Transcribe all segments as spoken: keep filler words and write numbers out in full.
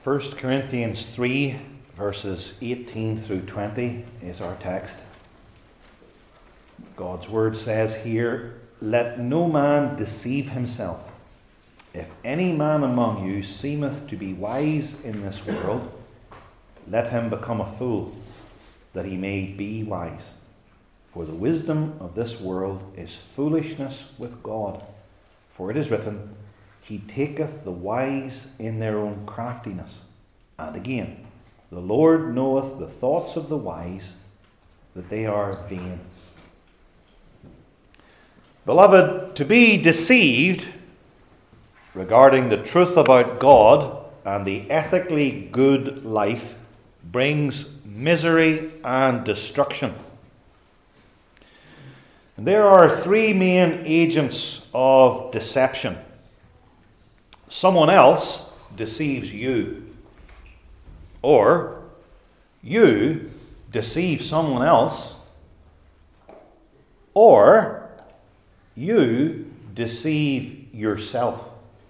First Corinthians three, verses eighteen through twenty is our text. God's word says here, "Let no man deceive himself. If any man among you seemeth to be wise in this world, let him become a fool, that he may be wise. For the wisdom of this world is foolishness with God. For it is written, He taketh the wise in their own craftiness. And again, the Lord knoweth the thoughts of the wise, that they are vain." Beloved, to be deceived regarding the truth about God and the ethically good life brings misery and destruction. And there are three main agents of deception. Someone else deceives you, or you deceive someone else, or you deceive yourself.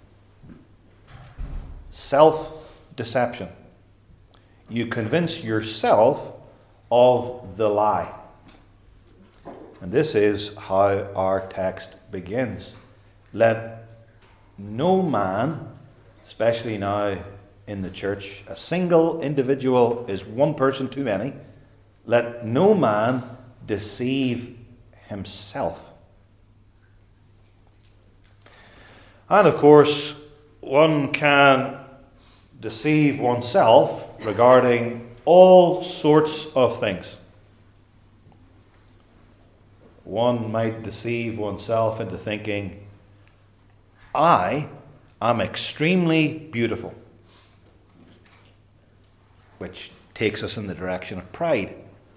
Self-deception. You convince yourself of the lie. And this is how our text begins. Let no man, especially now in the church, a single individual is one person too many. Let no man deceive himself. And of course, one can deceive oneself regarding all sorts of things. One might deceive oneself into thinking, I am extremely beautiful, which takes us in the direction of pride.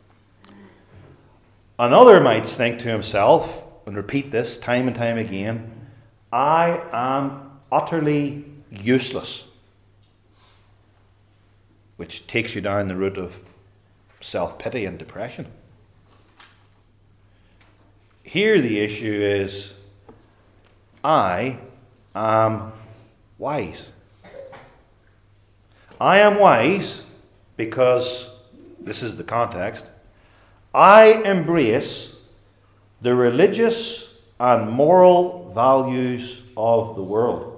Another might think to himself, and repeat this time and time again, I am utterly useless, which takes you down the route of self-pity and depression. Here the issue is, I am wise. I am wise because, this is the context, I embrace the religious and moral values of the world.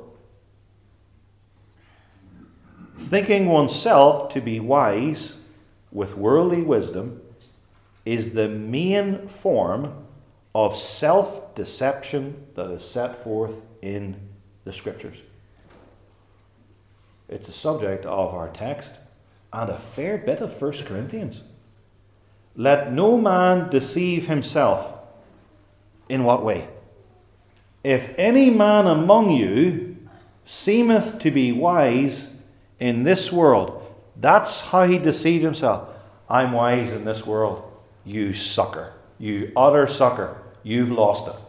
Thinking oneself to be wise with worldly wisdom is the main form of self-deception that is set forth in the Scriptures. It's the subject of our text and a fair bit of First Corinthians. Let no man deceive himself. In what way? If any man among you seemeth to be wise in this world, that's how he deceived himself. I'm wise in this world. You sucker. You utter sucker. You've lost it.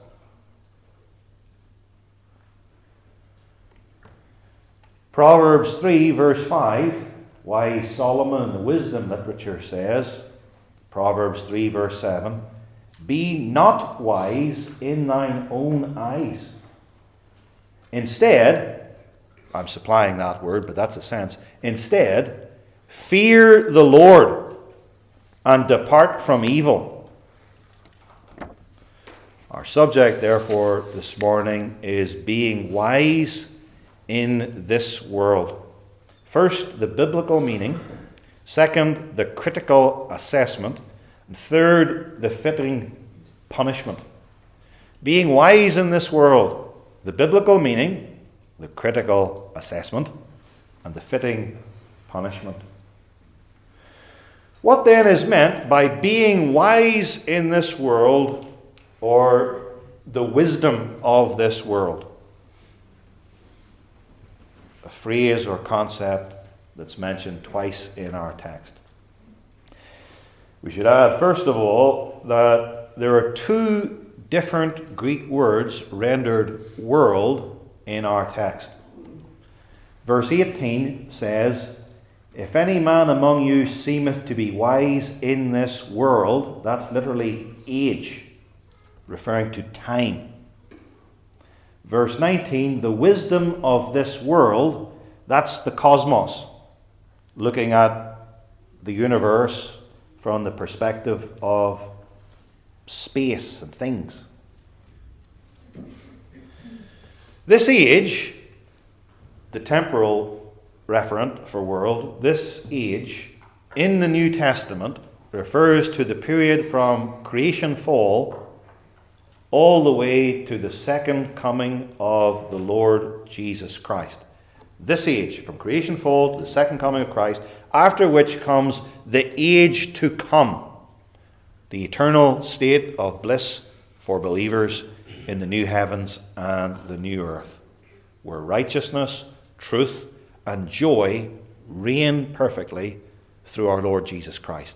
Proverbs three, verse five, wise Solomon in the wisdom literature says, Proverbs three, verse seven, be not wise in thine own eyes. Instead, I'm supplying that word, but that's a sense. Instead, fear the Lord and depart from evil. Our subject, therefore, this morning is being wise in this world. First, the biblical meaning. Second, the critical assessment. And third, the fitting punishment. Being wise in this world. The biblical meaning, the critical assessment, and the fitting punishment. What then is meant by being wise in this world, or the wisdom of this world? A phrase or concept that's mentioned twice in our text. We should add, first of all, that there are two different Greek words rendered world in our text. Verse eighteen says, if any man among you seemeth to be wise in this world, that's literally age, referring to time. Verse nineteen, the wisdom of this world, that's the cosmos, looking at the universe from the perspective of space and things. This age, the temporal referent for world, this age in the New Testament refers to the period from creation fall all the way to the second coming of the Lord Jesus Christ. This age, from creation fall to the second coming of Christ, after which comes the age to come, the eternal state of bliss for believers in the new heavens and the new earth, where righteousness, truth, and joy reign perfectly through our Lord Jesus Christ.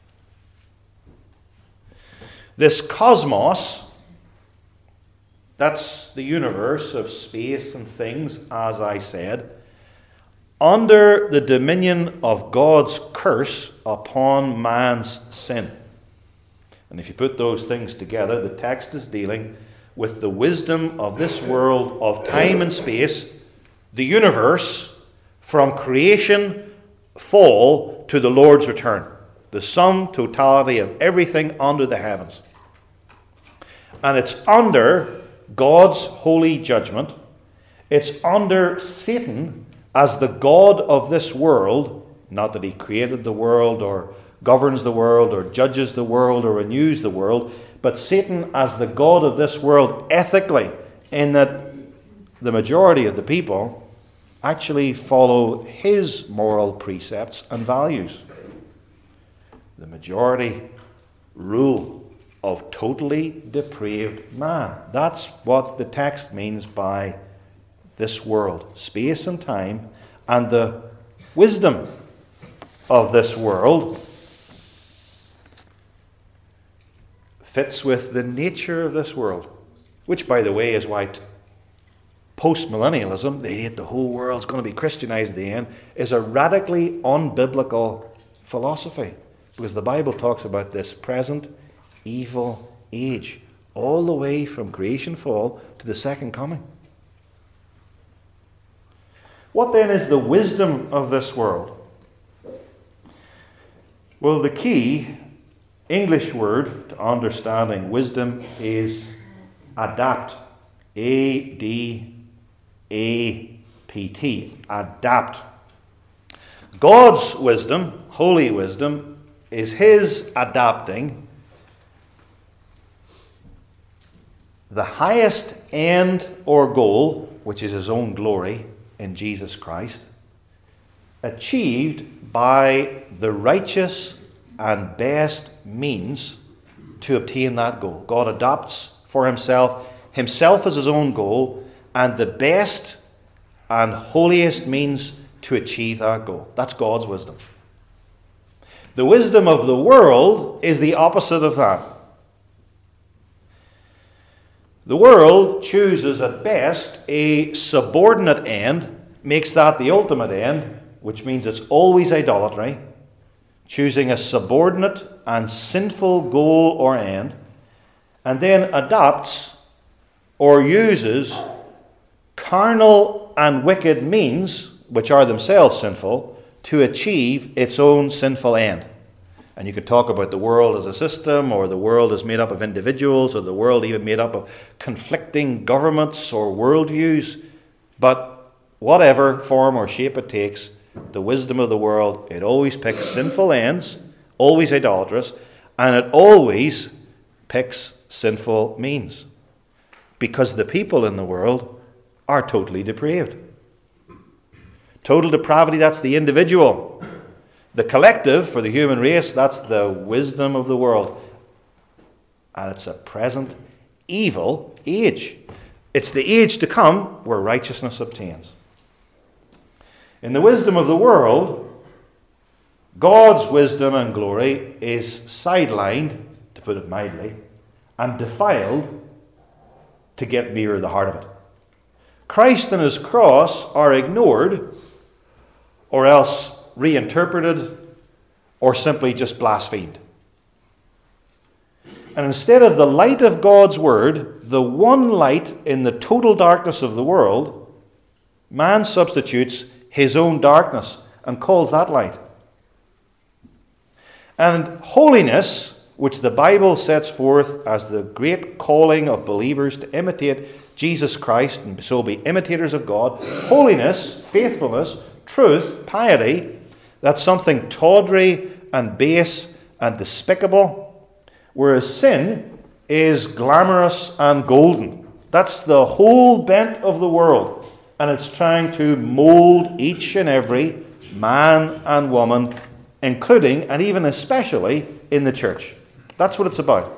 This cosmos, that's the universe of space and things, as I said, under the dominion of God's curse upon man's sin. And if you put those things together, the text is dealing with the wisdom of this world of time and space, the universe, from creation fall to the Lord's return. The sum totality of everything under the heavens. And it's under God's holy judgment. It's under Satan as the God of this world, not that he created the world or governs the world or judges the world or renews the world, but Satan as the God of this world ethically, in that the majority of the people actually follow his moral precepts and values. The majority rule of totally depraved man. That's what the text means by this world, space and time, and the wisdom of this world fits with the nature of this world, which, by the way, is why t- post-millennialism, the idea the whole world's going to be Christianized at the end, is a radically unbiblical philosophy, because the Bible talks about this present evil age, all the way from creation fall to the second coming. What then is the wisdom of this world? Well, the key English word to understanding wisdom is adapt. A D A P T. Adapt. God's wisdom, holy wisdom, is his adapting the highest end or goal, which is his own glory in Jesus Christ, achieved by the righteous and best means to obtain that goal. God adopts for himself, himself as his own goal, and the best and holiest means to achieve that goal. That's God's wisdom. The wisdom of the world is the opposite of that. The world chooses at best a subordinate end, makes that the ultimate end, which means it's always idolatry, choosing a subordinate and sinful goal or end, and then adopts or uses carnal and wicked means, which are themselves sinful, to achieve its own sinful end. And you could talk about the world as a system, or the world is made up of individuals, or the world even made up of conflicting governments or worldviews. But whatever form or shape it takes, the wisdom of the world, it always picks sinful ends, always idolatrous, and it always picks sinful means. Because the people in the world are totally depraved. Total depravity, that's the individual. The collective, for the human race, that's the wisdom of the world. And it's a present evil age. It's the age to come where righteousness obtains. In the wisdom of the world, God's wisdom and glory is sidelined, to put it mildly, and defiled to get nearer the heart of it. Christ and his cross are ignored, or else reinterpreted, or simply just blasphemed. And instead of the light of God's word, the one light in the total darkness of the world, man substitutes his own darkness and calls that light. And holiness, which the Bible sets forth as the great calling of believers to imitate Jesus Christ and so be imitators of God. Holiness, faithfulness, truth, piety, that's something tawdry and base and despicable. Whereas sin is glamorous and golden. That's the whole bent of the world. And it's trying to mold each and every man and woman, including and even especially in the church. That's what it's about.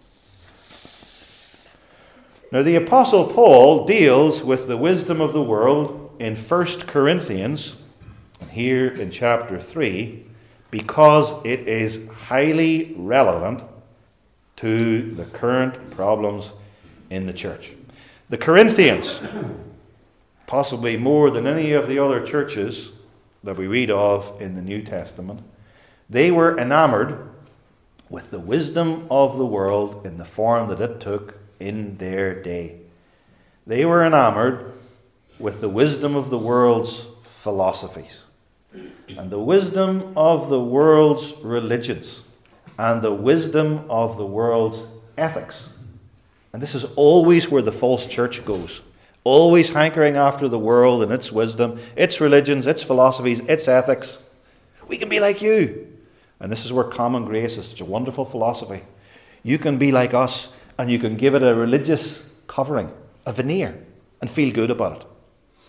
Now, the Apostle Paul deals with the wisdom of the world in First Corinthians, and here in chapter three, because it is highly relevant to the current problems in the church. The Corinthians, possibly more than any of the other churches that we read of in the New Testament, they were enamored with the wisdom of the world in the form that it took in their day. They were enamored with the wisdom of the world's philosophies and the wisdom of the world's religions and the wisdom of the world's ethics. And this is always where the false church goes. Always hankering after the world and its wisdom, its religions, its philosophies, its ethics. We can be like you. And this is where common grace is such a wonderful philosophy. You can be like us and you can give it a religious covering, a veneer, and feel good about it.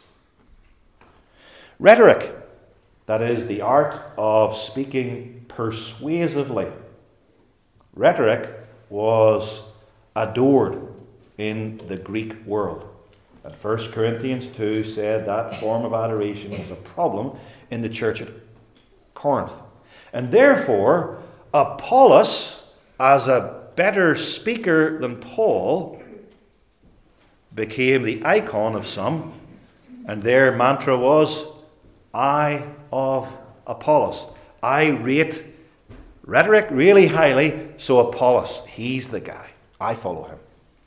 Rhetoric, that is the art of speaking persuasively. Rhetoric was adored in the Greek world. And First Corinthians two said that form of adoration was a problem in the church at Corinth. And therefore, Apollos, as a better speaker than Paul, became the icon of some, and their mantra was, I of Apollos. I rate rhetoric really highly, so Apollos, he's the guy. I follow him.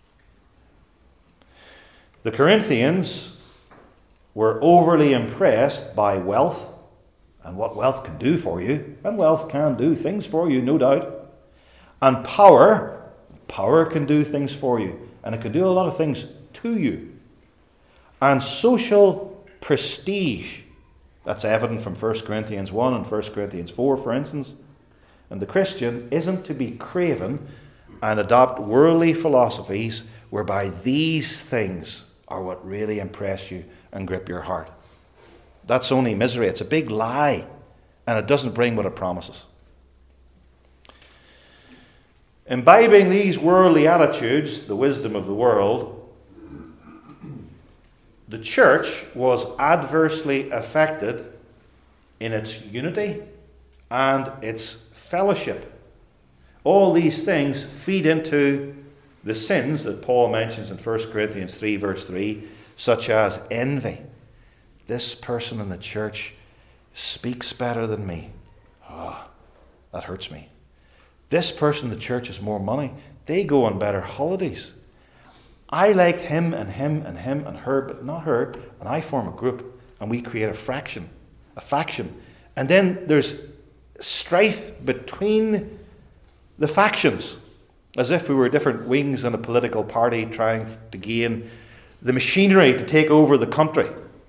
The Corinthians were overly impressed by wealth and what wealth can do for you. And wealth can do things for you, no doubt. And power, power can do things for you. And it can do a lot of things to you. And social prestige, that's evident from First Corinthians one and First Corinthians four, for instance. And the Christian isn't to be craven and adopt worldly philosophies whereby these things are what really impress you and grip your heart. That's only misery. It's a big lie, and it doesn't bring what it promises. Imbibing these worldly attitudes, the wisdom of the world, the church was adversely affected in its unity and its fellowship. All these things feed into the sins that Paul mentions in First Corinthians three, verse three, such as envy. This person in the church speaks better than me. Oh, that hurts me. This person in the church has more money. They go on better holidays. I like him and him and him and her, but not her. And I form a group and we create a fraction, a faction. And then there's strife between the factions, as if we were different wings in a political party trying to gain the machinery to take over the country.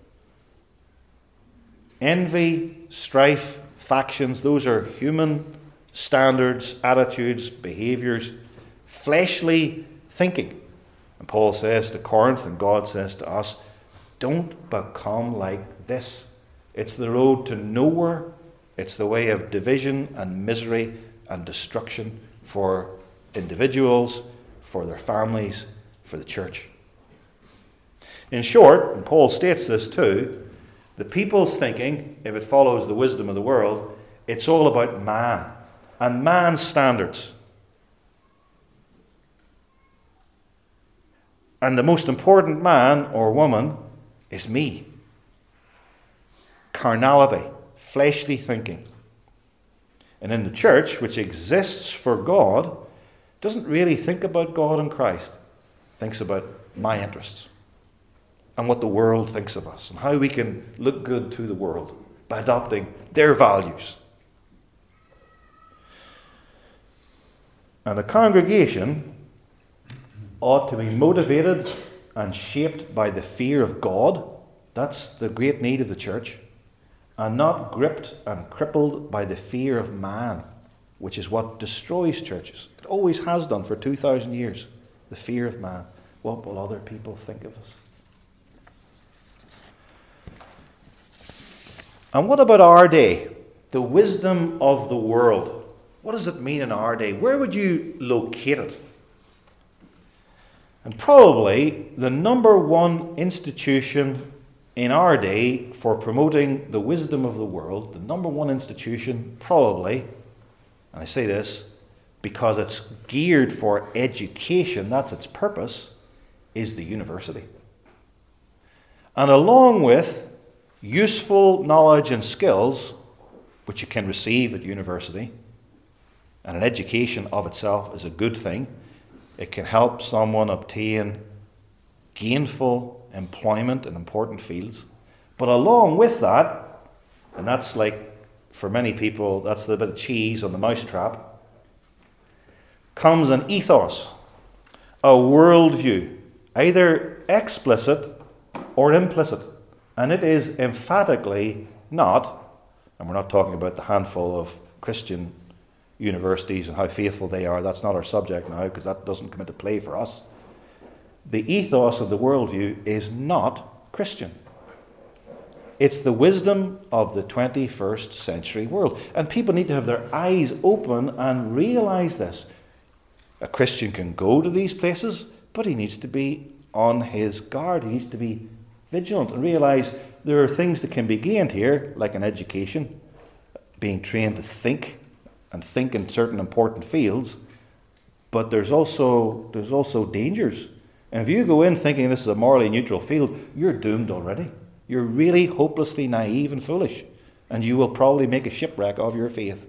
Envy, strife, factions, those are human standards, attitudes, behaviours, fleshly thinking. And Paul says to Corinth, and God says to us, don't become like this. It's the road to nowhere. It's the way of division and misery and destruction for individuals, for their families, for the church. In short, and Paul states this too, the people's thinking, if it follows the wisdom of the world, it's all about man and man's standards. And the most important man or woman is me. Carnality, fleshly thinking. And in the church, which exists for God, doesn't really think about God and Christ. It thinks about my interests and what the world thinks of us and how we can look good to the world. by adopting their values. And a congregation ought to be motivated and shaped by the fear of God. That's the great need of the church. And not gripped and crippled by the fear of man, which is what destroys churches. It always has done for two thousand years. The fear of man. What will other people think of us? And what about our day? The wisdom of the world. What does it mean in our day? Where would you locate it? And probably the number one institution in our day for promoting the wisdom of the world, the number one institution probably, and I say this because it's geared for education, that's its purpose, is the university. And along with useful knowledge and skills, which you can receive at university, and an education of itself is a good thing. It can help someone obtain gainful employment in important fields. But along with that, and that's like, for many people, that's the bit of cheese on the mousetrap, comes an ethos, a worldview, either explicit or implicit. And it is emphatically not, and we're not talking about the handful of Christian universities and how faithful they are. That's not our subject now, because that doesn't come into play for us. The ethos of the worldview is not Christian. It's the wisdom of the twenty-first century world. And people need to have their eyes open and realize this. A Christian can go to these places, but he needs to be on his guard. He needs to be vigilant and realize there are things that can be gained here, like an education, being trained to think, and think in certain important fields, but there's also there's also dangers. And if you go in thinking this is a morally neutral field, you're doomed already. You're really hopelessly naive and foolish, and you will probably make a shipwreck of your faith.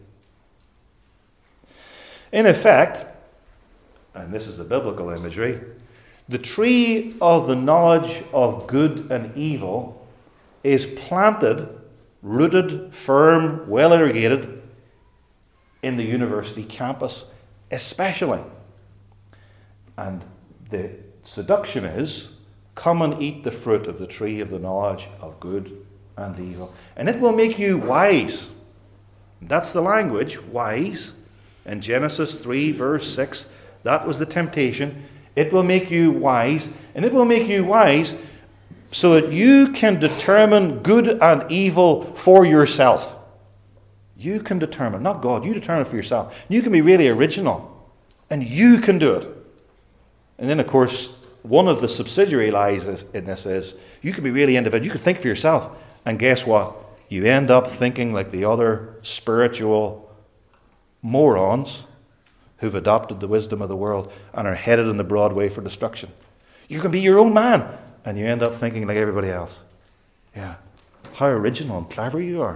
In effect, and this is the biblical imagery, the tree of the knowledge of good and evil is planted, rooted, firm, well irrigated, in the university campus especially. And the seduction is, come and eat the fruit of the tree of the knowledge of good and evil, and it will make you wise. That's the language, wise. In Genesis three verse six, that was the temptation. It will make you wise, and it will make you wise so that you can determine good and evil for yourself. You can determine, not God, you determine for yourself. You can be really original, and you can do it. And then, of course, one of the subsidiary lies in this is, you can be really individual, you can think for yourself, and guess what? You end up thinking like the other spiritual morons who've adopted the wisdom of the world and are headed in the broad way for destruction. You can be your own man, and you end up thinking like everybody else. Yeah, how original and clever you are.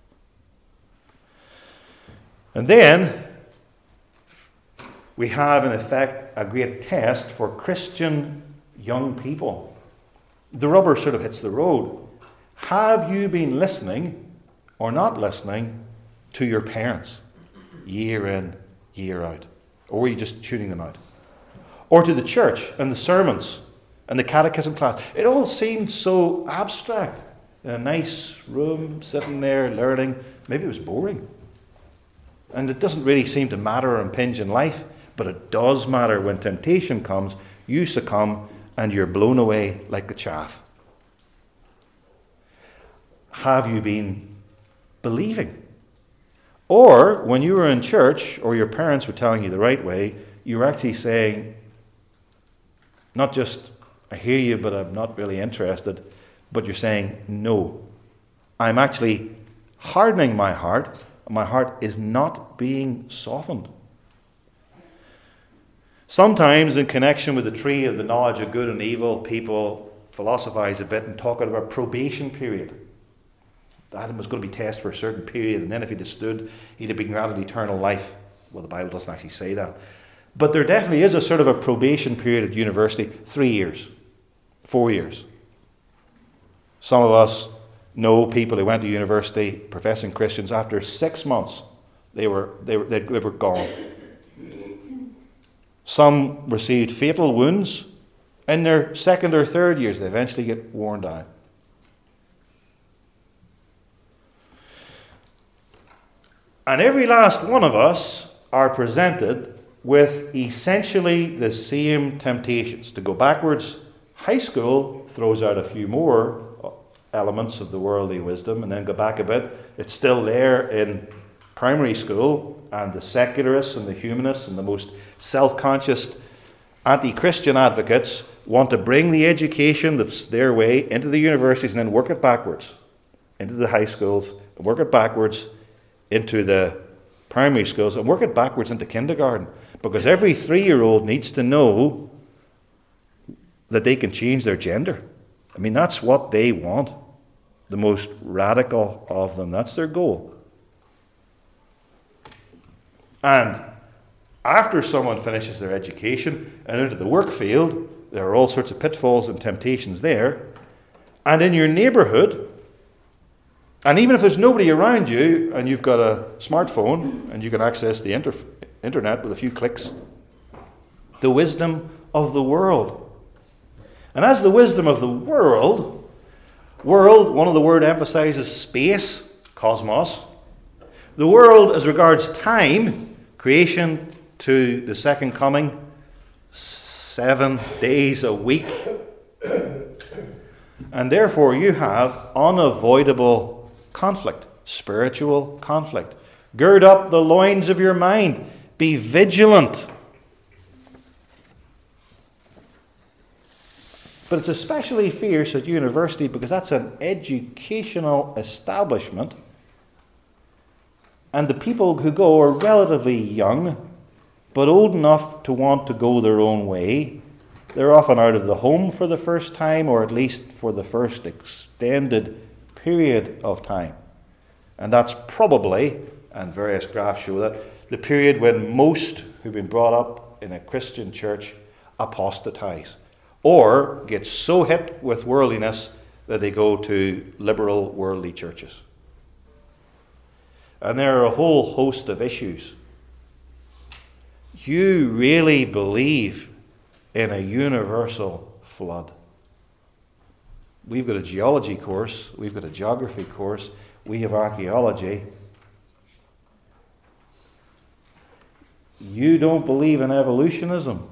And then we have, in effect, a great test for Christian young people. The rubber sort of hits the road. Have you been listening or not listening to your parents year in, year out? Or were you just tuning them out? Or to the church and the sermons and the catechism class? It all seemed so abstract. In a nice room, sitting there, learning. Maybe it was boring. And it doesn't really seem to matter or impinge in life, but it does matter when temptation comes. You succumb and you're blown away like the chaff. Have you been believing? Or when you were in church or your parents were telling you the right way, you were actually saying, not just, I hear you, but I'm not really interested, but you're saying, no. I'm actually hardening my heart. My heart is not being softened. Sometimes in connection with the tree of the knowledge of good and evil, people philosophize a bit and talk about a probation period. Adam was going to be tested for a certain period, and then if he'd have stood, he'd have been granted eternal life. Well, the Bible doesn't actually say that. But there definitely is a sort of a probation period at university, three years, four years. Some of us know people who went to university professing Christians. After six months, they were they were they, they were gone. Some received fatal wounds in their second or third years. They eventually get worn down. And every last one of us are presented with essentially the same temptations. To go backwards, high school throws out a few more elements of the worldly wisdom, and then go back a bit. It's still there in primary school, and the secularists and the humanists and the most self-conscious anti-Christian advocates want to bring the education that's their way into the universities and then work it backwards into the high schools, work it backwards into the primary schools, and work it backwards into kindergarten. Because every three-year-old needs to know that they can change their gender. I mean, that's what they want. The most radical of them. That's their goal. And after someone finishes their education and into the work field, there are all sorts of pitfalls and temptations there. And in your neighbourhood, and even if there's nobody around you and you've got a smartphone and you can access the inter- internet with a few clicks, the wisdom of the world. And as the wisdom of the world, world, one of the word emphasizes space, cosmos. The world as regards time, creation to the second coming, seven days a week. And therefore you have unavoidable conflict, spiritual conflict. Gird up the loins of your mind. Be vigilant. But it's especially fierce at university because that's an educational establishment. And the people who go are relatively young, but old enough to want to go their own way. They're often out of the home for the first time, or at least for the first extended period of time. And that's probably, and various graphs show that, the period when most who've been brought up in a Christian church apostatize, or get so hit with worldliness that they go to liberal worldly churches. And there are a whole host of issues. You really believe in a universal flood? We've got a geology course, we've got a geography course, we have archaeology. You don't believe in evolutionism?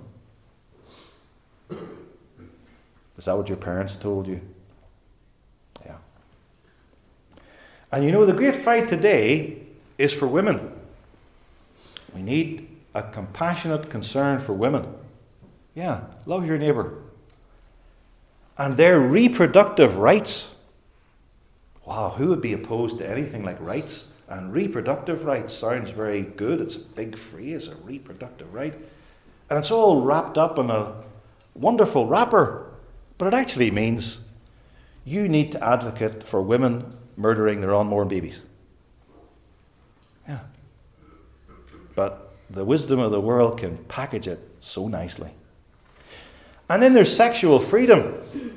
Is that what your parents told you? Yeah. And you know, the great fight today is for women. We need a compassionate concern for women. Yeah, love your neighbour. And their reproductive rights. Wow, who would be opposed to anything like rights? And reproductive rights sounds very good. It's a big phrase, a reproductive right. And it's all wrapped up in a wonderful wrapper. But it actually means you need to advocate for women murdering their unborn babies. Yeah. But the wisdom of the world can package it so nicely. And then there's sexual freedom.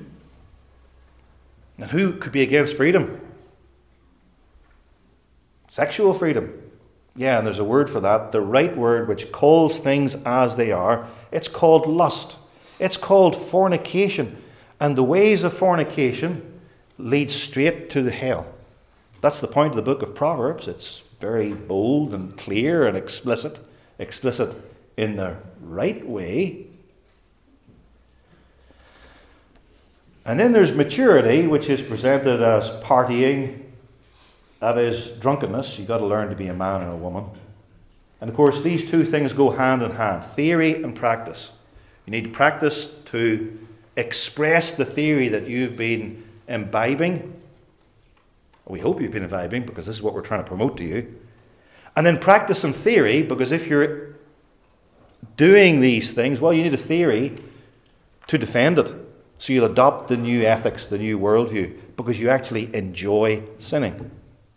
And who could be against freedom? Sexual freedom. Yeah, and there's a word for that. The right word which calls things as they are. It's called lust. It's called fornication. And the ways of fornication lead straight to the hell. That's the point of the book of Proverbs. It's very bold and clear and explicit. Explicit in the right way. And then there's maturity, which is presented as partying. That is drunkenness. You've got to learn to be a man and a woman. And of course, these two things go hand in hand. Theory and practice. You need practice to express the theory that you've been imbibing. We hope you've been imbibing, because this is what we're trying to promote to you. And then practice and theory, because if you're doing these things, well, you need a theory to defend it. So you'll adopt the new ethics, the new worldview, because you actually enjoy sinning.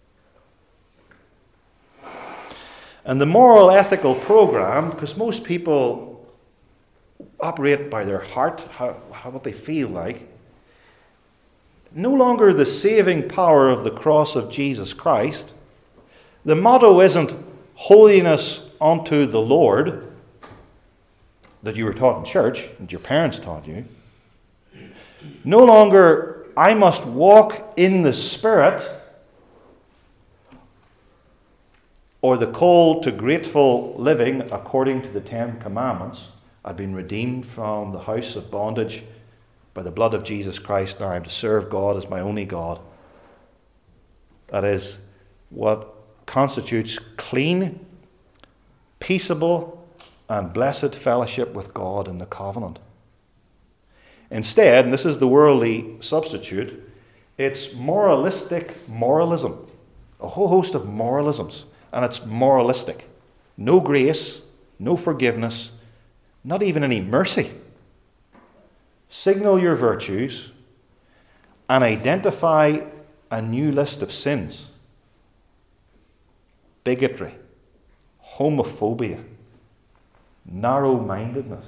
And the moral ethical program, because most people operate by their heart, how, how what they feel like, no longer the saving power of the cross of Jesus Christ. The motto isn't holiness unto the Lord that you were taught in church, that your parents taught you. No longer, I must walk in the Spirit, or the call to grateful living according to the Ten Commandments. I've been redeemed from the house of bondage by the blood of Jesus Christ. Now I'm to serve God as my only God. That is what constitutes clean, peaceable, and blessed fellowship with God in the covenant. Instead, and this is the worldly substitute, it's moralistic moralism. A whole host of moralisms. And it's moralistic. No grace, no forgiveness, not even any mercy. Signal your virtues and identify a new list of sins. Bigotry, homophobia, narrow-mindedness.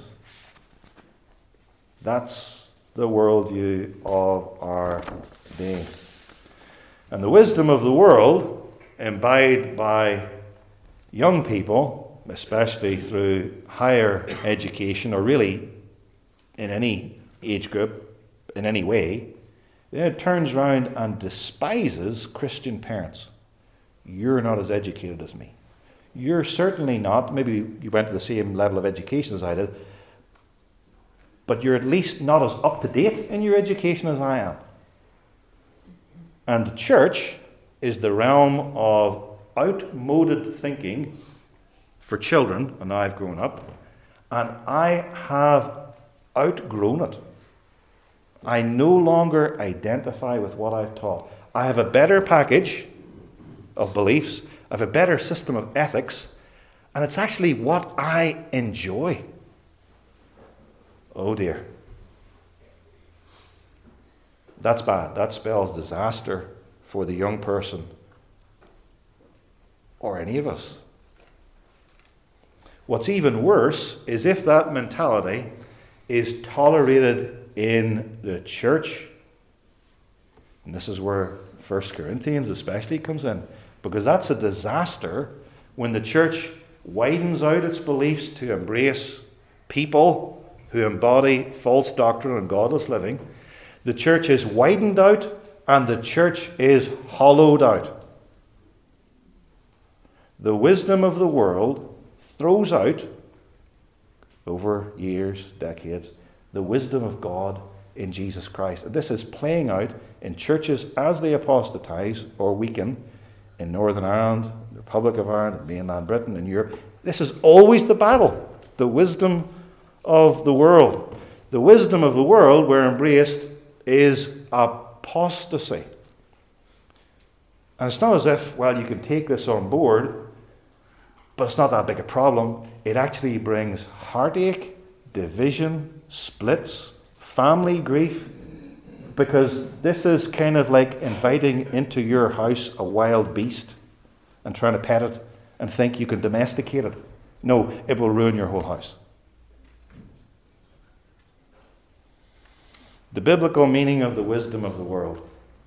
That's the worldview of our day. And the wisdom of the world, imbibed by young people, especially through higher education, or really in any age group, in any way, it turns around and despises Christian parents. You're not as educated as me. You're certainly not, maybe you went to the same level of education as I did, but you're at least not as up to date in your education as I am. And the church is the realm of outmoded thinking for children, and now I've grown up, and I have outgrown it. I no longer identify with what I've taught. I have a better package of beliefs, I have a better system of ethics, and it's actually what I enjoy. Oh dear. That's bad. That spells disaster for the young person, or any of us. What's even worse is if that mentality is tolerated in the church. And this is where First Corinthians especially comes in, because that's a disaster when the church widens out its beliefs to embrace people who embody false doctrine and godless living. The church is widened out and the church is hollowed out. The wisdom of the world throws out, over years, decades, the wisdom of God in Jesus Christ. And this is playing out in churches as they apostatize or weaken in Northern Ireland, the Republic of Ireland, mainland Britain, and Europe. This is always the battle. The wisdom of the world. The wisdom of the world, where embraced, is apostasy. And it's not as if, well, you can take this on board, but it's not that big a problem. It actually brings heartache, division, splits, family grief, because this is kind of like inviting into your house a wild beast and trying to pet it and think you can domesticate it. No, it will ruin your whole house. The biblical meaning of the wisdom of the world.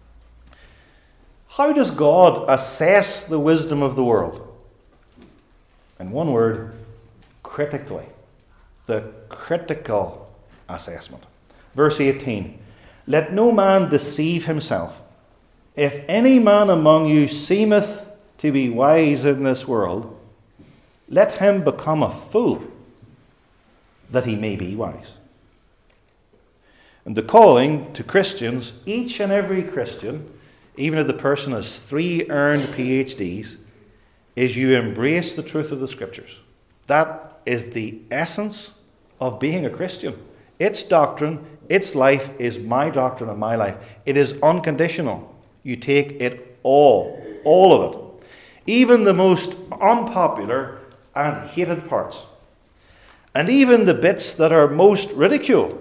How does God assess the wisdom of the world? In one word, critically. The critical assessment. Verse eighteen. Let no man deceive himself. If any man among you seemeth to be wise in this world, let him become a fool, that he may be wise. And the calling to Christians, each and every Christian, even if the person has three earned P H Ds, is you embrace the truth of the Scriptures. That is the essence of being a Christian. Its doctrine, its life is my doctrine and my life. It is unconditional. You take it all, all of it. Even the most unpopular and hated parts. And even the bits that are most ridiculed.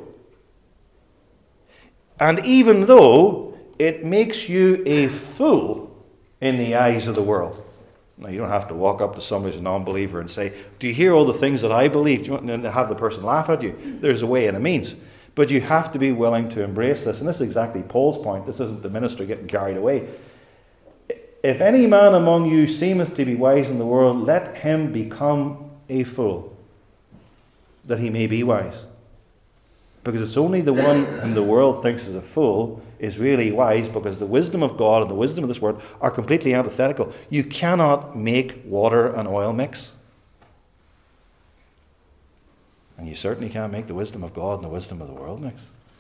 And even though it makes you a fool in the eyes of the world. Now, you don't have to walk up to somebody who's a non-believer and say, do you hear all the things that I believe? Do you want to have the person laugh at you? There's a way and a means. But you have to be willing to embrace this. And this is exactly Paul's point. This isn't the minister getting carried away. If any man among you seemeth to be wise in the world, let him become a fool, that he may be wise. Because it's only the one whom the world thinks is a fool is really wise, because the wisdom of God and the wisdom of this world are completely antithetical. You cannot make water and oil mix. And you certainly can't make the wisdom of God and the wisdom of the world mix.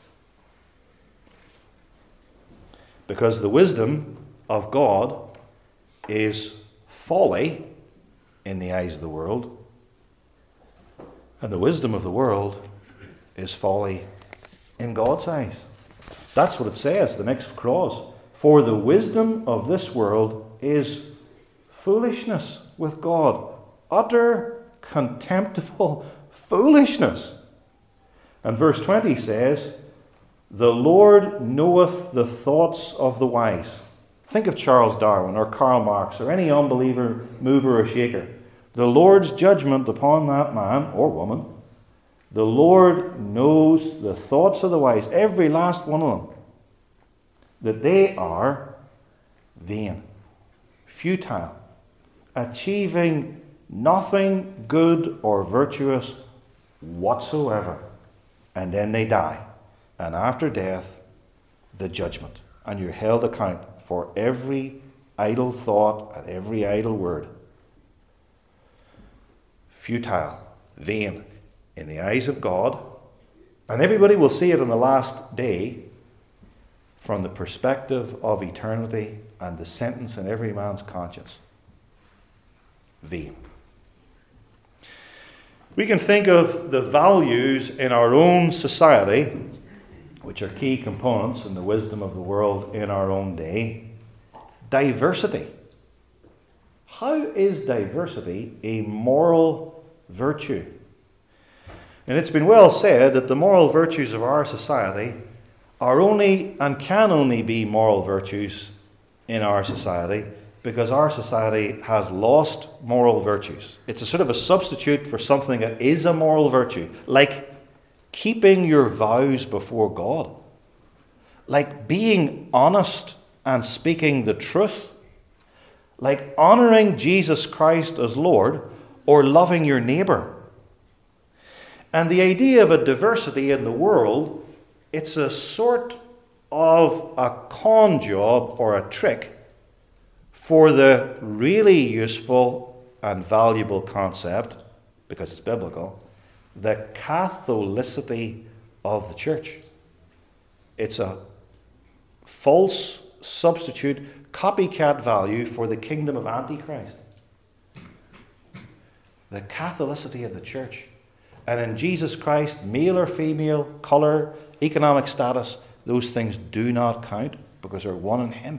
Because the wisdom of God is folly in the eyes of the world, and the wisdom of the world is folly in God's eyes. That's what it says, the next clause. For the wisdom of this world is foolishness with God. Utter, contemptible foolishness. And verse twenty says, the Lord knoweth the thoughts of the wise. Think of Charles Darwin or Karl Marx or any unbeliever, mover or shaker. The Lord's judgment upon that man or woman. The Lord knows the thoughts of the wise, every last one of them, that they are vain, futile, achieving nothing good or virtuous whatsoever. And then they die. And after death, the judgment. And you're held account for every idle thought and every idle word. Futile, vain, in the eyes of God, and everybody will see it on the last day from the perspective of eternity and the sentence in every man's conscience. Vain. We can think of the values in our own society, which are key components in the wisdom of the world in our own day. Diversity. How is diversity a moral virtue? And it's been well said that the moral virtues of our society are only and can only be moral virtues in our society because our society has lost moral virtues. It's a sort of a substitute for something that is a moral virtue, like keeping your vows before God, like being honest and speaking the truth, like honouring Jesus Christ as Lord or loving your neighbour. And the idea of a diversity in the world, it's a sort of a con job or a trick for the really useful and valuable concept, because it's biblical, the Catholicity of the church. It's a false substitute, copycat value for the kingdom of Antichrist. The Catholicity of the church. And in Jesus Christ, male or female, colour, economic status, those things do not count because they're one in Him.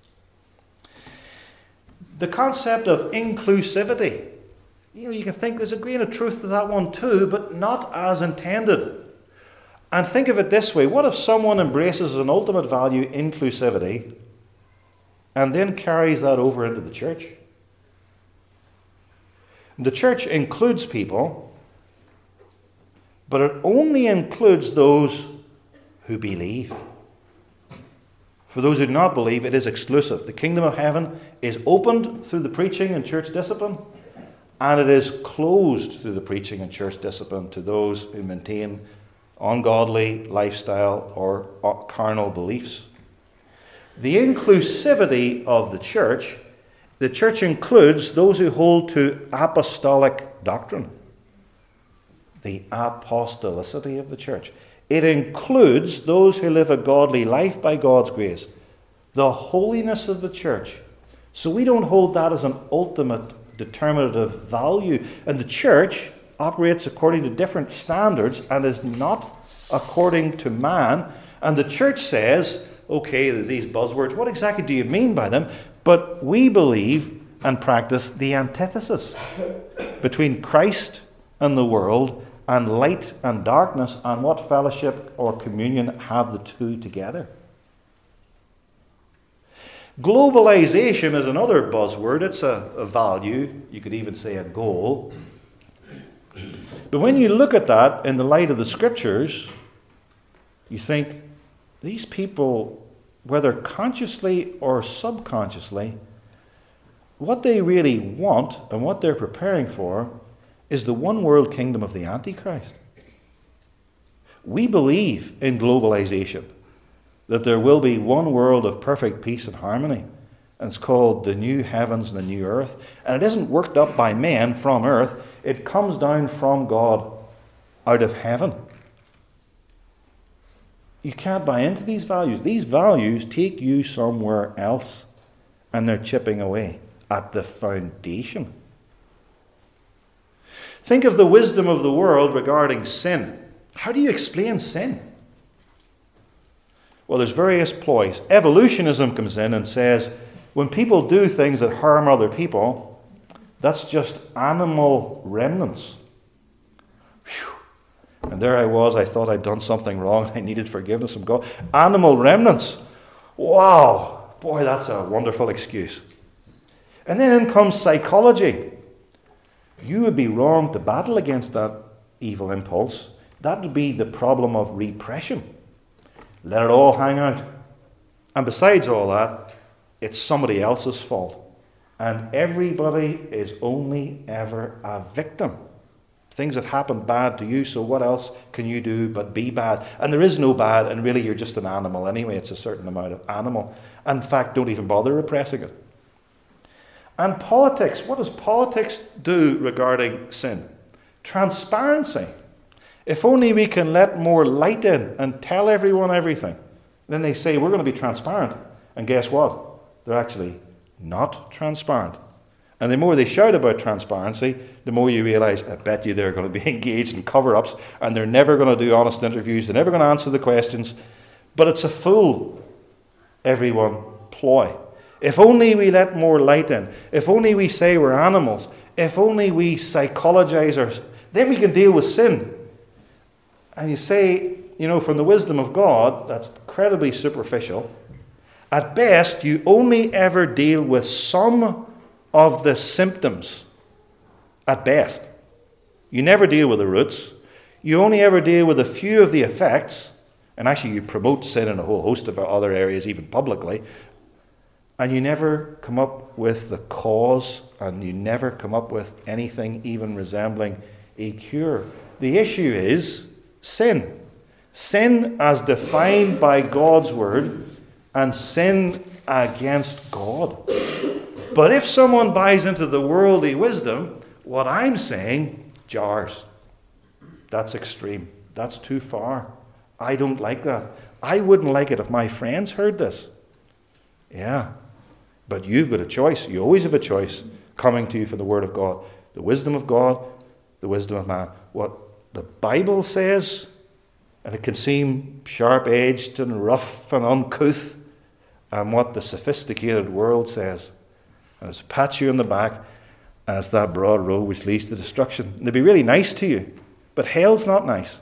The concept of inclusivity. You know, you can think there's a grain of truth to that one too, but not as intended. And think of it this way. What if someone embraces as an ultimate value inclusivity and then carries that over into the church? The church includes people, but it only includes those who believe. For those who do not believe, it is exclusive. The kingdom of heaven is opened through the preaching and church discipline, and it is closed through the preaching and church discipline to those who maintain ungodly lifestyle or carnal beliefs. The inclusivity of the church, the church includes those who hold to apostolic doctrine. The apostolicity of the church. It includes those who live a godly life by God's grace. The holiness of the church. So we don't hold that as an ultimate determinative value. And the church operates according to different standards and is not according to man. And the church says, okay, there's these buzzwords. What exactly do you mean by them? But we believe and practice the antithesis between Christ and the world, and light and darkness, and what fellowship or communion have the two together. Globalization is another buzzword. It's a, a value, you could even say a goal. But when you look at that in the light of the Scriptures, You think, these people, whether consciously or subconsciously, what they really want and what they're preparing for is the one world kingdom of the Antichrist. We believe in globalization, that there will be one world of perfect peace and harmony, and it's called the new heavens and the new earth. And it isn't worked up by men from earth, it comes down from God out of heaven. You can't buy into these values. These values take you somewhere else, and they're chipping away at the foundation. Think of the wisdom of the world regarding sin. How do you explain sin? Well, there's various ploys. Evolutionism comes in and says, when people do things that harm other people, that's just animal remnants. Whew. And there I was, I thought I'd done something wrong, I needed forgiveness from God. Animal remnants. Wow. Boy, that's a wonderful excuse. And then in comes psychology. You would be wrong to battle against that evil impulse. That would be the problem of repression. Let it all hang out. And besides all that, it's somebody else's fault. And everybody is only ever a victim. Things have happened bad to you, so what else can you do but be bad? And there is no bad, and really you're just an animal anyway. It's a certain amount of animal. In fact, don't even bother repressing it. And politics, what does politics do regarding sin? Transparency. If only we can let more light in and tell everyone everything. Then they say, we're going to be transparent. And guess what? They're actually not transparent. And the more they shout about transparency, the more you realize, I bet you they're going to be engaged in cover-ups, and they're never going to do honest interviews, they're never going to answer the questions. But it's a fool, everyone, ploy. If only we let more light in, if only we say we're animals, if only we psychologize our, then we can deal with sin. And you say, you know, from the wisdom of God, that's incredibly superficial. At best, you only ever deal with some of the symptoms. At best. You never deal with the roots. You only ever deal with a few of the effects. And actually, you promote sin in a whole host of other areas, even publicly. And you never come up with the cause, and you never come up with anything even resembling a cure. The issue is sin. Sin as defined by God's word, and sin against God. But if someone buys into the worldly wisdom, what I'm saying jars. That's extreme. That's too far. I don't like that. I wouldn't like it if my friends heard this. Yeah. But you've got a choice. You always have a choice coming to you from the Word of God. The wisdom of God, the wisdom of man. What the Bible says, and it can seem sharp-edged and rough and uncouth, and what the sophisticated world says. And it's pats you on the back, and it's that broad road which leads to destruction. And they'll be really nice to you, but hell's not nice.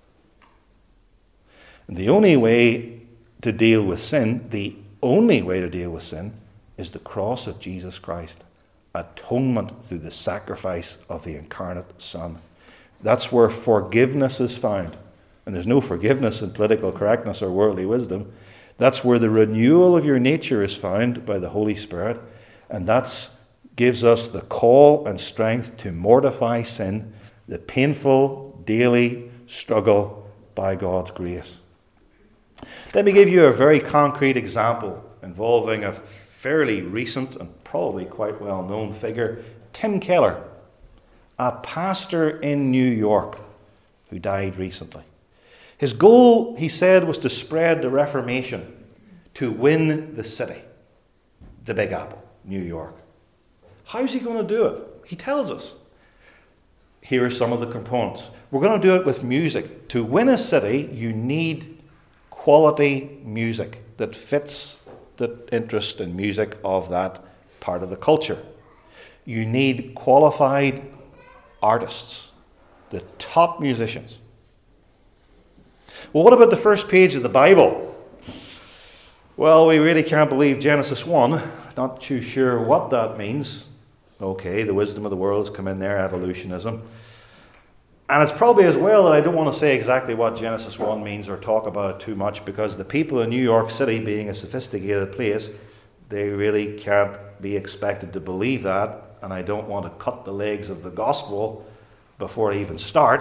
And the only way to deal with sin, the only way to deal with sin, is the cross of Jesus Christ. Atonement through the sacrifice of the incarnate Son. That's where forgiveness is found. And there's no forgiveness in political correctness or worldly wisdom. That's where the renewal of your nature is found by the Holy Spirit. And that gives us the call and strength to mortify sin, the painful daily struggle by God's grace. Let me give you a very concrete example involving a fairly recent and probably quite well-known figure, Tim Keller, a pastor in New York who died recently. His goal, he said, was to spread the Reformation, to win the city, the Big Apple, New York. How's he going to do it? He tells us. Here are some of the components. We're going to do it with music. To win a city, you need quality music that fits the interest in music of that part of the culture. You need qualified artists, the top musicians. Well, what about the first page of the Bible? Well, we really can't believe Genesis one. Not too sure what that means. Okay, the wisdom of the world has come in there, evolutionism. And it's probably as well that I don't want to say exactly what Genesis one means or talk about it too much, because the people in New York City, being a sophisticated place, they really can't be expected to believe that, and I don't want to cut the legs of the gospel before I even start.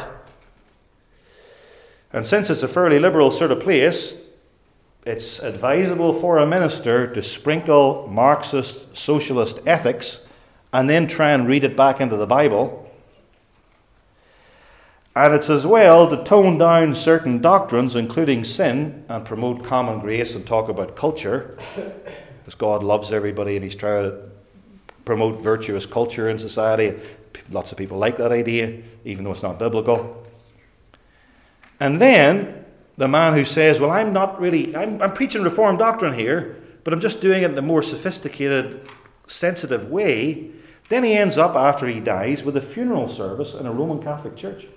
And since it's a fairly liberal sort of place, it's advisable for a minister to sprinkle Marxist socialist ethics and then try and read it back into the Bible. And it's as well to tone down certain doctrines, including sin, and promote common grace and talk about culture, because God loves everybody and he's trying to promote virtuous culture in society. Lots of people like that idea, even though it's not biblical. And then the man who says, well, I'm not really, I'm, I'm preaching Reformed doctrine here, but I'm just doing it in a more sophisticated, sensitive way, then he ends up, after he dies, with a funeral service in a Roman Catholic church.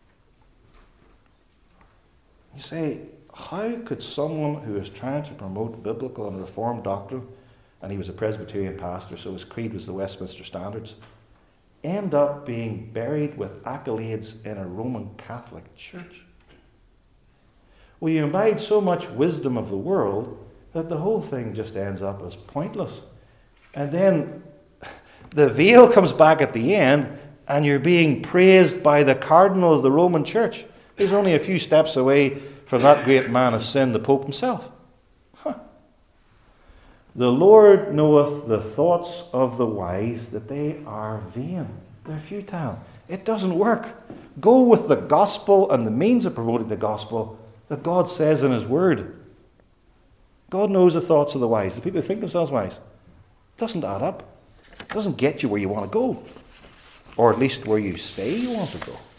You say, how could someone who is trying to promote biblical and Reformed doctrine, and he was a Presbyterian pastor, so his creed was the Westminster Standards, end up being buried with accolades in a Roman Catholic church? Well, you imbibe so much wisdom of the world that the whole thing just ends up as pointless. And then the veil comes back at the end, and you're being praised by the cardinal of the Roman Church. He's only a few steps away from that great man of sin, the Pope himself. Huh. The Lord knoweth the thoughts of the wise, that they are vain. They're futile. It doesn't work. Go with the gospel and the means of promoting the gospel that God says in his word. God knows the thoughts of the wise. The people who think themselves wise. It doesn't add up. It doesn't get you where you want to go. Or at least where you say you want to go.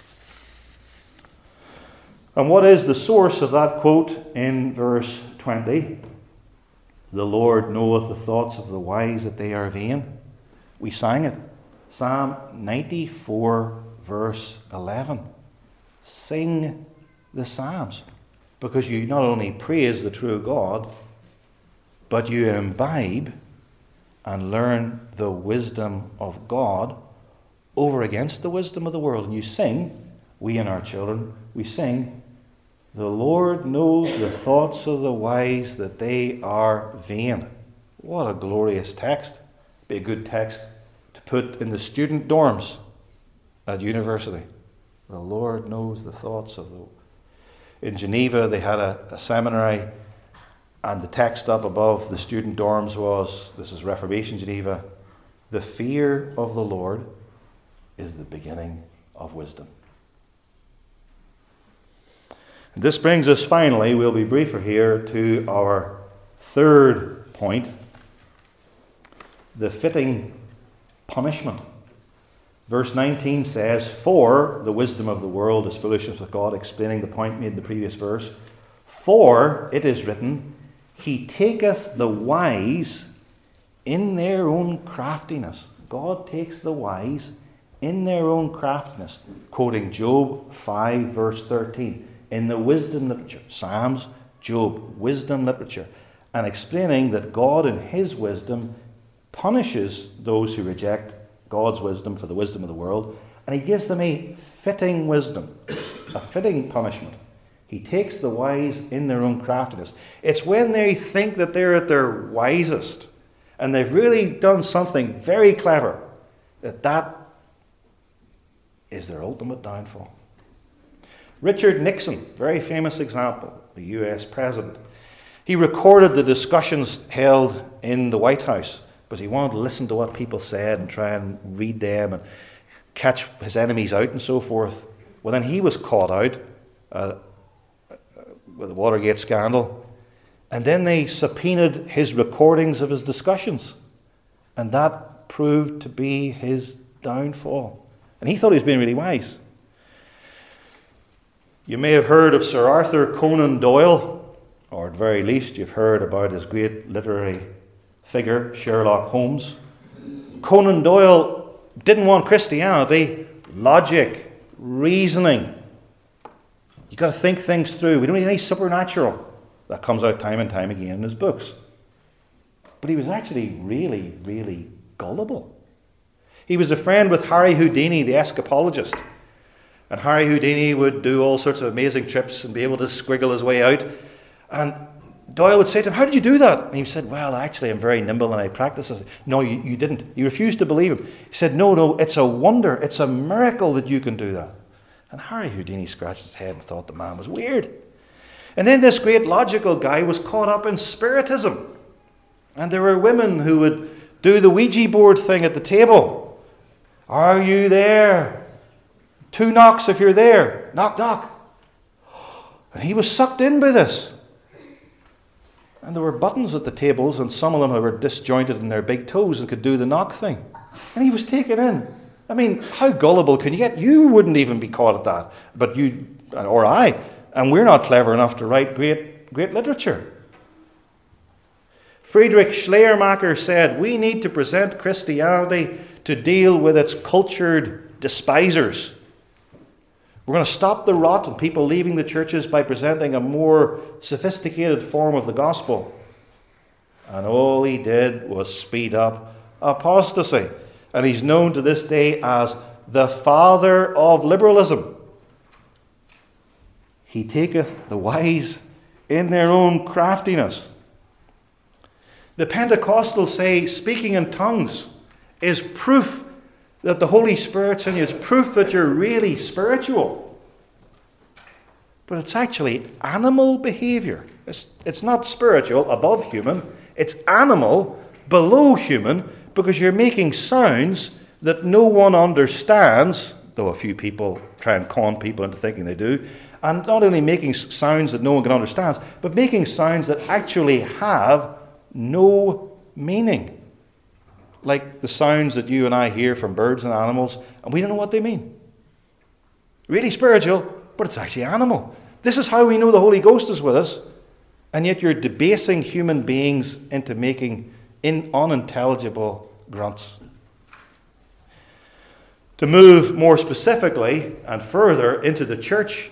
And what is the source of that quote in verse twenty? The Lord knoweth the thoughts of the wise, that they are vain. We sang it. Psalm ninety-four, verse eleven. Sing the Psalms, because you not only praise the true God, but you imbibe and learn the wisdom of God over against the wisdom of the world. And you sing, we and our children, we sing, the Lord knows the thoughts of the wise, that they are vain. What a glorious text. Be a good text to put in the student dorms at university. The Lord knows the thoughts of the... In Geneva, they had a, a seminary, and the text up above the student dorms was, this is Reformation Geneva, the fear of the Lord is the beginning of wisdom. And this brings us finally, we'll be briefer here, to our third point, the fitting punishment. Verse nineteen says, for the wisdom of the world is foolishness with God, explaining the point made in the previous verse. For it is written, he taketh the wise in their own craftiness. God takes the wise in their own craftiness. Quoting Job five, verse thirteen. In the wisdom literature, Psalms, Job, wisdom literature. And explaining that God in his wisdom punishes those who reject God's wisdom for the wisdom of the world, and he gives them a fitting wisdom, a fitting punishment. He takes the wise in their own craftiness. It's when they think that they're at their wisest and they've really done something very clever that that is their ultimate downfall. Richard Nixon, very famous example, the U S president. He recorded the discussions held in the White House because he wanted to listen to what people said and try and read them and catch his enemies out and so forth. Well, then he was caught out uh, with the Watergate scandal, and then they subpoenaed his recordings of his discussions, and that proved to be his downfall. And he thought he was being really wise. You may have heard of Sir Arthur Conan Doyle, or at the very least you've heard about his great literary figure, Sherlock Holmes. Conan Doyle didn't want Christianity, logic, reasoning. You've got to think things through. We don't need any supernatural. That comes out time and time again in his books. But he was actually really, really gullible. He was a friend with Harry Houdini, the escapologist. And Harry Houdini would do all sorts of amazing trips and be able to squiggle his way out. And Doyle would say to him, how did you do that? And he said, well, actually, I'm very nimble and I practice. I said, no, you, you didn't. He refused to believe him. He said, no, no, it's a wonder. It's a miracle that you can do that. And Harry Houdini scratched his head and thought the man was weird. And then this great logical guy was caught up in spiritism. And there were women who would do the Ouija board thing at the table. Are you there? Two knocks if you're there. Knock, knock. And he was sucked in by this. And there were buttons at the tables, and some of them were disjointed in their big toes and could do the knock thing. And he was taken in. I mean, how gullible can you get? You wouldn't even be caught at that. But you, or I, and we're not clever enough to write great, great literature. Friedrich Schleiermacher said, we need to present Christianity to deal with its cultured despisers. We're going to stop the rot and people leaving the churches by presenting a more sophisticated form of the gospel. And all he did was speed up apostasy. And he's known to this day as the father of liberalism. He taketh the wise in their own craftiness. The Pentecostals say speaking in tongues is proof that the Holy Spirit's in you. It's proof that you're really spiritual. But it's actually animal behavior. It's, it's not spiritual, above human. It's animal, below human, because you're making sounds that no one understands, though a few people try and con people into thinking they do. And not only making sounds that no one can understand, but making sounds that actually have no meaning. Like the sounds that you and I hear from birds and animals, and we don't know what they mean. Really spiritual, but it's actually animal. This is how we know the Holy Ghost is with us, and yet you're debasing human beings into making in unintelligible grunts. To move more specifically and further into the church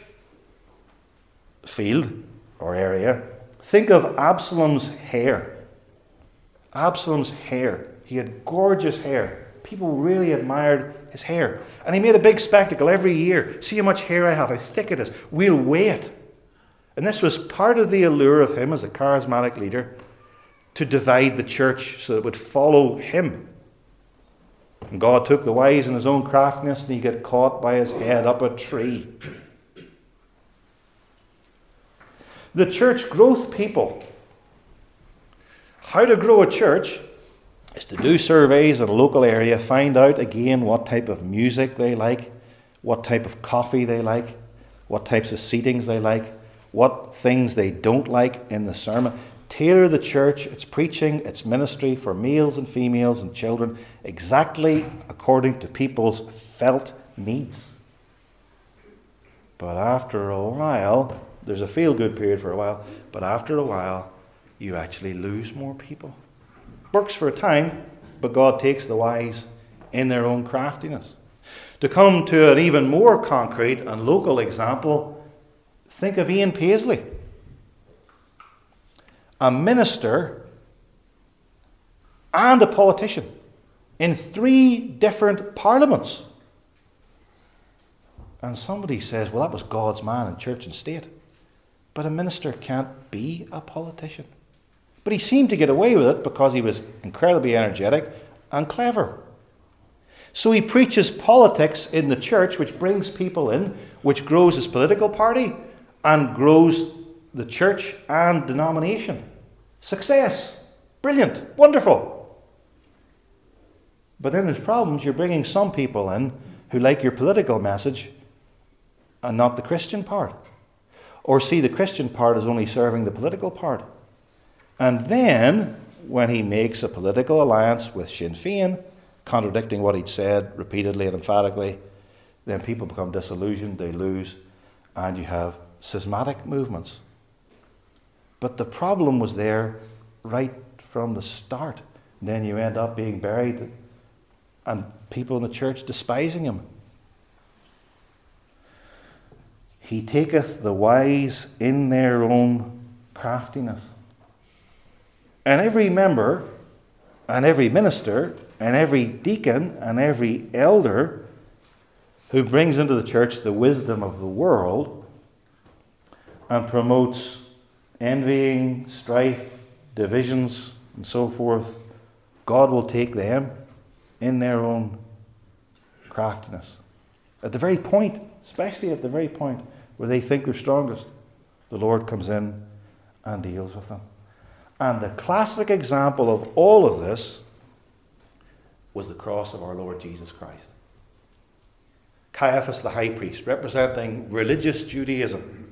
field or area, think of Absalom's hair. Absalom's hair. He had gorgeous hair. People really admired his hair. And he made a big spectacle every year. See how much hair I have, how thick it is. We'll weigh it. And this was part of the allure of him as a charismatic leader, to divide the church so that it would follow him. And God took the wise in his own craftiness, and he got caught by his head up a tree. The church growth people. How to grow a church is to do surveys in a local area, find out again what type of music they like, what type of coffee they like, what types of seatings they like, what things they don't like in the sermon. Tailor the church, its preaching, its ministry for males and females and children exactly according to people's felt needs. But after a while, there's a feel-good period for a while, but after a while, you actually lose more people. Works for a time, but God takes the wise in their own craftiness. To come to an even more concrete and local example, think of Ian Paisley. A minister and a politician in three different parliaments. And somebody says, well, that was God's man in church and state. But a minister can't be a politician. But he seemed to get away with it because he was incredibly energetic and clever. So he preaches politics in the church, which brings people in, which grows his political party and grows the church and denomination. Success. Brilliant. Wonderful. But then there's problems. You're bringing some people in who like your political message and not the Christian part. Or see the Christian part as only serving the political part. And then, when he makes a political alliance with Sinn Féin, contradicting what he'd said repeatedly and emphatically, then people become disillusioned, they lose, and you have schismatic movements. But the problem was there right from the start. And then you end up being buried and people in the church despising him. He taketh the wise in their own craftiness. And every member, and every minister, and every deacon, and every elder who brings into the church the wisdom of the world and promotes envying, strife, divisions, and so forth, God will take them in their own craftiness. At the very point, especially at the very point where they think they're strongest, the Lord comes in and deals with them. And the classic example of all of this was the cross of our Lord Jesus Christ. Caiaphas the high priest, representing religious Judaism.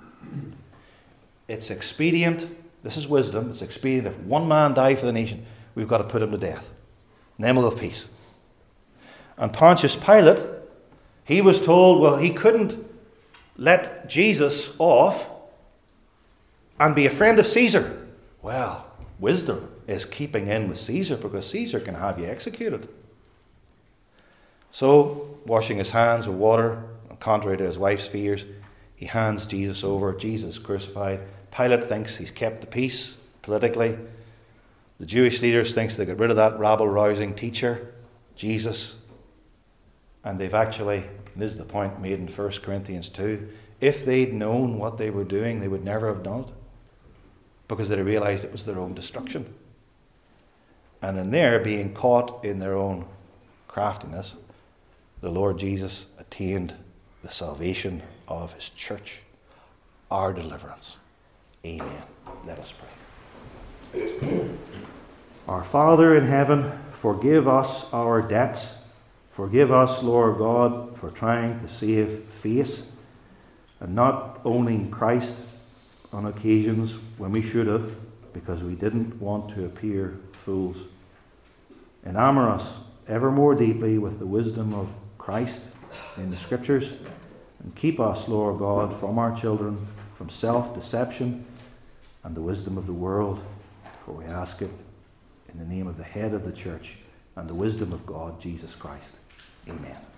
It's expedient, this is wisdom, it's expedient if one man die for the nation, we've got to put him to death. And then we'll have peace. And Pontius Pilate, he was told, well, he couldn't let Jesus off and be a friend of Caesar. Well, wisdom is keeping in with Caesar because Caesar can have you executed. So, washing his hands with water, contrary to his wife's fears, he hands Jesus over. Jesus crucified. Pilate thinks he's kept the peace politically. The Jewish leaders think they got rid of that rabble-rousing teacher, Jesus. And they've actually, and this is the point made in First Corinthians two, if they'd known what they were doing, they would never have done it, because they realized it was their own destruction. And in their being caught in their own craftiness, the Lord Jesus attained the salvation of his church, our deliverance. Amen. Let us pray. Our Father in heaven, forgive us our debts. Forgive us, Lord God, for trying to save face and not owning Christ on occasions when we should have, because we didn't want to appear fools. Enamor us ever more deeply with the wisdom of Christ in the Scriptures, and keep us, Lord God, from our children, from self-deception and the wisdom of the world, for we ask it in the name of the head of the church and the wisdom of God, Jesus Christ. Amen.